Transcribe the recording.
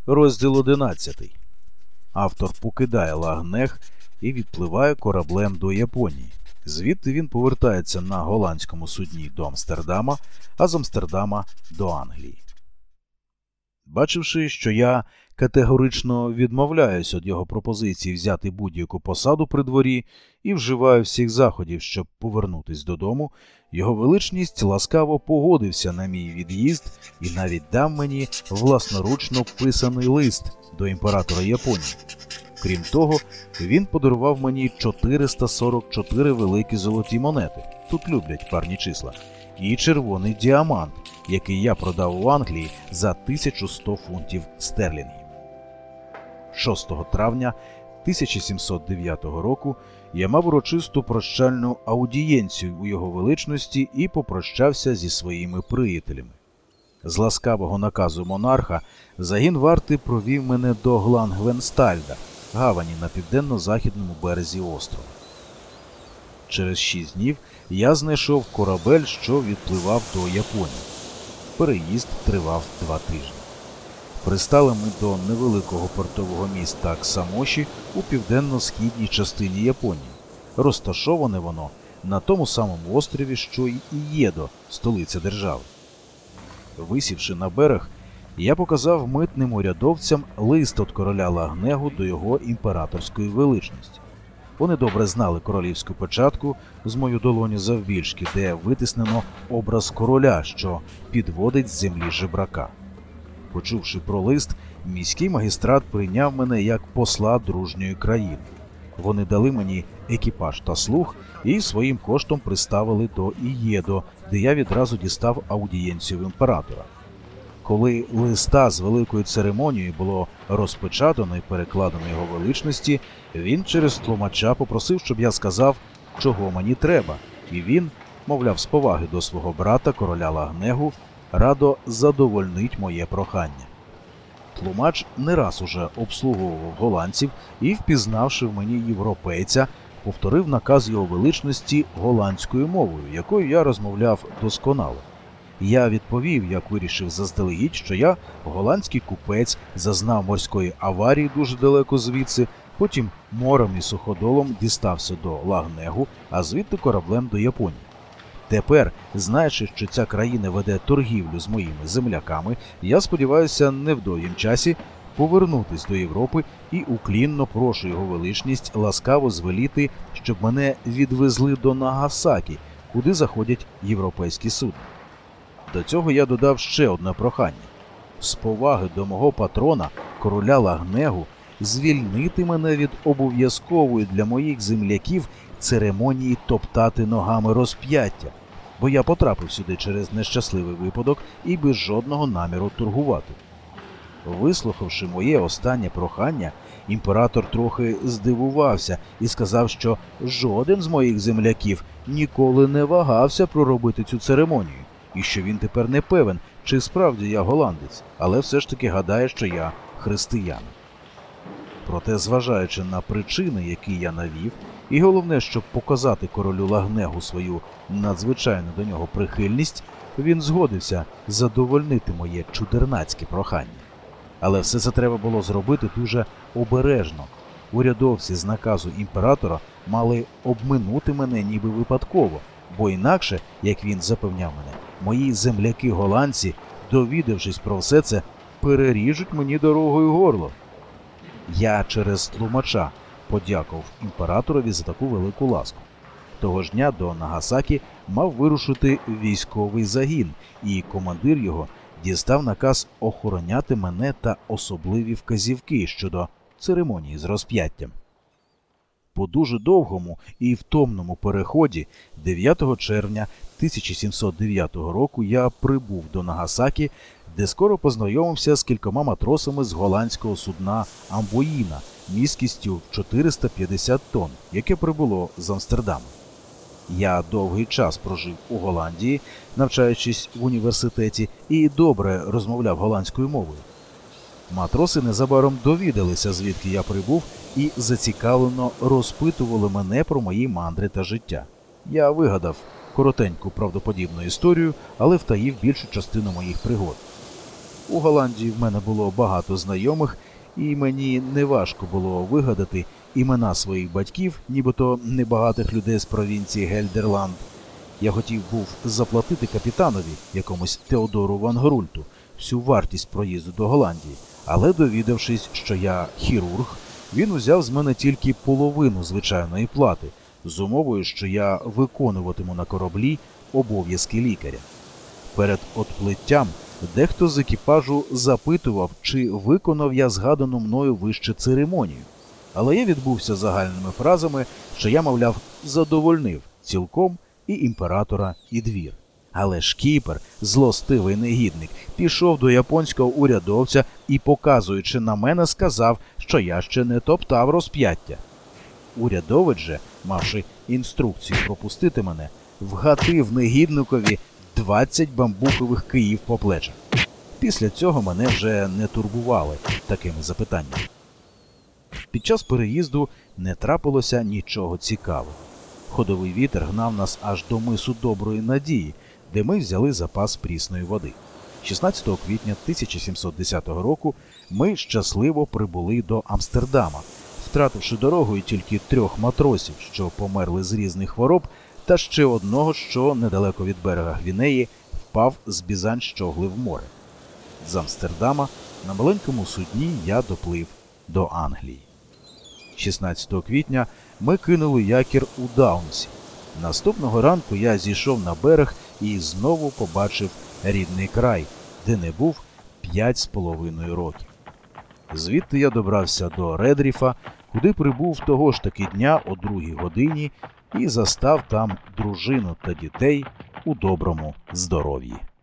Розділ 11. Автор покидає Лагнег і відпливає кораблем до Японії. Звідти він повертається на голландському судні до Амстердама, а з Амстердама до Англії. Бачивши, що я категорично відмовляюсь від його пропозиції взяти будь-яку посаду при дворі і вживаю всіх заходів, щоб повернутись додому, його величність ласкаво погодився на мій від'їзд і навіть дав мені власноручно писаний лист до імператора Японії. Крім того, він подарував мені 444 великі золоті монети, тут люблять парні числа, і червоний діамант, який я продав у Англії за 1100 фунтів стерлінгів. 6 травня 1709 року я мав урочисту прощальну аудієнцію у його величності і попрощався зі своїми приятелями. З ласкавого наказу монарха загін варти провів мене до Глангвенстальда, гавані на південно-західному березі острова. Через 6 днів я знайшов корабель, що відпливав до Японії. Переїзд тривав 2 тижні. Пристали ми до невеликого портового міста Ксамоші у південно-східній частині Японії. Розташоване воно на тому самому острові, що й Ієдо, столиця держави. Висівши на берег, я показав митним урядовцям лист від короля Лагнегу до його імператорської величності. Вони добре знали королівську печатку з мою долоню завбільшки, де витиснено образ короля, що підводить з землі жебрака. Почувши про лист, міський магістрат прийняв мене як посла дружньої країни. Вони дали мені екіпаж та слуг і своїм коштом приставили до Ієдо, де я відразу дістав аудієнцію в імператора. Коли листа з великою церемонією було розпечатано і перекладено його величності, він через тлумача попросив, щоб я сказав, чого мені треба, і він, мовляв, з поваги до свого брата, короля Лагнегу, радо задовольнить моє прохання. Тлумач не раз уже обслуговував голландців і, впізнавши в мені європейця, повторив наказ його величності голландською мовою, якою я розмовляв досконало. Я відповів, як вирішив заздалегідь, що я голландський купець, зазнав морської аварії дуже далеко звідси, потім морем і суходолом дістався до Лагнегу, а звідти кораблем до Японії. Тепер, знаючи, що ця країна веде торгівлю з моїми земляками, я сподіваюся невдовгім часі повернутись до Європи і уклінно прошу його величність ласкаво звеліти, щоб мене відвезли до Нагасакі, куди заходять європейські судна. До цього я додав ще одне прохання. З поваги до мого патрона, короля Лагнегу, звільнити мене від обов'язкової для моїх земляків церемонії топтати ногами розп'яття, бо я потрапив сюди через нещасливий випадок і без жодного наміру торгувати. Вислухавши моє останнє прохання, імператор трохи здивувався і сказав, що жоден з моїх земляків ніколи не вагався проробити цю церемонію, і що він тепер не певен, чи справді я голландець, але все ж таки гадає, що я християнин. Проте, зважаючи на причини, які я навів, і головне, щоб показати королю Лагнегу свою надзвичайну до нього прихильність, він згодився задовольнити моє чудернацьке прохання. Але все це треба було зробити дуже обережно. Урядовці з наказу імператора мали обминути мене ніби випадково, бо інакше, як він запевняв мене, мої земляки-голландці, довідавшись про все це, переріжуть мені дорогою горло. Я через тлумача подякував імператорові за таку велику ласку. Того ж дня до Нагасакі мав вирушити військовий загін, і командир його дістав наказ охороняти мене та особливі вказівки щодо церемонії з розп'яттям. По дуже довгому і втомному переході 9 червня 1709 року я прибув до Нагасакі, де скоро познайомився з кількома матросами з голландського судна «Амбоїна» місткістю 450 тонн, яке прибуло з Амстердаму. Я довгий час прожив у Голландії, навчаючись в університеті, і добре розмовляв голландською мовою. Матроси незабаром довідалися, звідки я прибув, і зацікавлено розпитували мене про мої мандри та життя. Я вигадав коротеньку правдоподібну історію, але втаїв більшу частину моїх пригод. У Голландії в мене було багато знайомих, і мені неважко було вигадати імена своїх батьків, нібито небагатих людей з провінції Гельдерланд. Я хотів був заплатити капітанові, якомусь Теодору Ван Грульту, всю вартість проїзду до Голландії, але, довідавшись, що я хірург, він узяв з мене тільки половину звичайної плати, з умовою, що я виконуватиму на кораблі обов'язки лікаря. Перед отплиттям дехто з екіпажу запитував, чи виконав я згадану мною вище церемонію. Але я відбувся загальними фразами, що я, мовляв, задовольнив цілком і імператора, і двір. Але шкіпер, злостивий негідник, пішов до японського урядовця і, показуючи на мене, сказав, що я ще не топтав розп'яття. Урядовець же, мавши інструкцію пропустити мене, вгатив негідникові 20 бамбукових київ по плечах. Після цього мене вже не турбували такими запитаннями. Під час переїзду не трапилося нічого цікавого. Ходовий вітер гнав нас аж до мису Доброї Надії, де ми взяли запас прісної води. 16 квітня 1710 року ми щасливо прибули до Амстердама, втративши дорогою тільки 3 матросів, що померли з різних хвороб, та ще одного, що недалеко від берега Гвінеї впав з Бізань-щогли в море. З Амстердама на маленькому судні я доплив до Англії. 16 квітня ми кинули якір у Даунсі. Наступного ранку я зійшов на берег і знову побачив рідний край, де не був 5,5 років. Звідти я добрався до Редріфа, куди прибув того ж таки дня о 2 годині і застав там дружину та дітей у доброму здоров'ї.